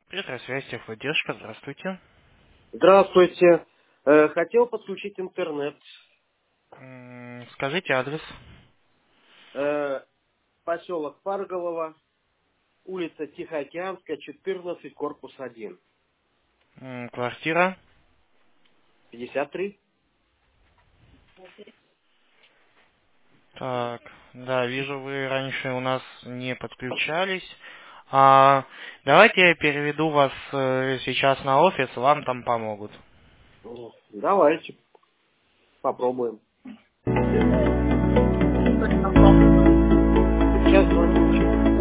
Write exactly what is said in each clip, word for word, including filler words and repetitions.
Петросвязь, техподдержка, здравствуйте. Здравствуйте. Э, Хотел подключить интернет. М, Скажите адрес. Э, Поселок Парголово, улица Тихоокеанская, четырнадцать, корпус один, М, Квартира. пятьдесят три. Так, да, вижу, вы раньше у нас не подключались. А, давайте я переведу вас э, сейчас на офис, вам там помогут. Ну, давайте попробуем. Сейчас звоню.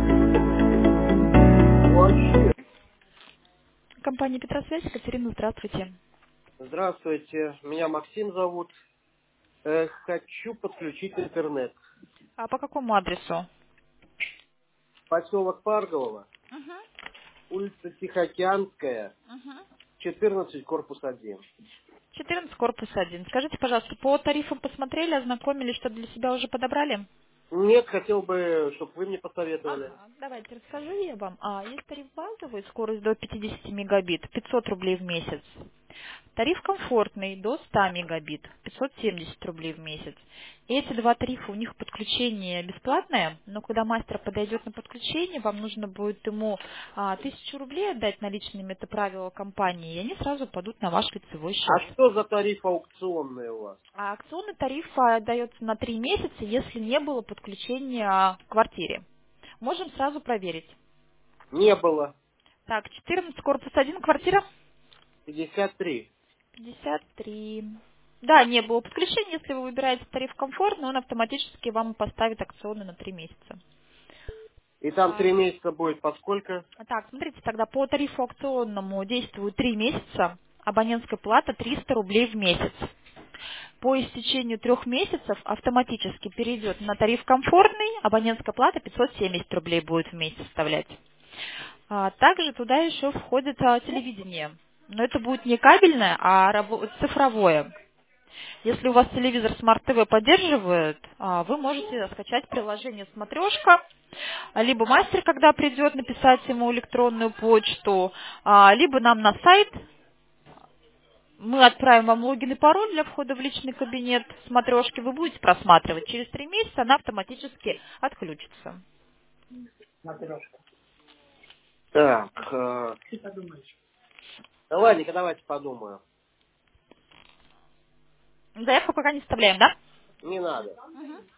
Вообще. Компания «Петросвязь», Екатерина, здравствуйте. Здравствуйте. Меня Максим зовут. Э, Хочу подключить интернет. А по какому адресу? Поселок Парголово, Угу, улица Тихоокеанская, угу. четырнадцать, корпус один. четырнадцать, корпус один. Скажите, пожалуйста, по тарифам посмотрели, ознакомились, что для себя уже подобрали? Нет, хотел бы, чтобы вы мне посоветовали. Ага, давайте расскажу я вам. А, есть тариф базовый, скорость до пятьдесят мегабит, пятьсот рублей в месяц. Тариф комфортный до ста мегабит, пятьсот семьдесят рублей в месяц. И эти два тарифа, у них подключение бесплатное, но когда мастер подойдет на подключение, вам нужно будет ему а, тысячу рублей отдать наличными, это правило компании, и они сразу падут на ваш лицевой А счет. что за тариф аукционный у вас? А акционный тариф а, дается на три месяца, если не было подключения к квартире. Можем сразу проверить. Не было. Так, четырнадцать, корпус один, квартира пятьдесят три. пятьдесят три. Да, не было подключения. Если вы выбираете тариф комфортно, он автоматически вам поставит акционный на три месяца. И там А, три месяца будет по сколько? так, смотрите, тогда по тарифу акционному действует три месяца, абонентская плата триста рублей в месяц. По истечению трех месяцев автоматически перейдет на тариф комфортный, абонентская плата пятьсот семьдесят рублей будет в месяц составлять. А, также туда еще входит а, телевидение. Но это будет не кабельное, а рабо- цифровое. Если у вас телевизор Smart ти ви поддерживает, а, вы можете скачать приложение «Смотрешка», а, либо мастер, когда придет, написать ему электронную почту, а, либо нам на сайт. Мы отправим вам логин и пароль для входа в личный кабинет «Смотрешки». Вы будете просматривать. Через три месяца она автоматически отключится. Так, э, да ладненько, давайте подумаю. Заявку пока не вставляем, да? Не надо.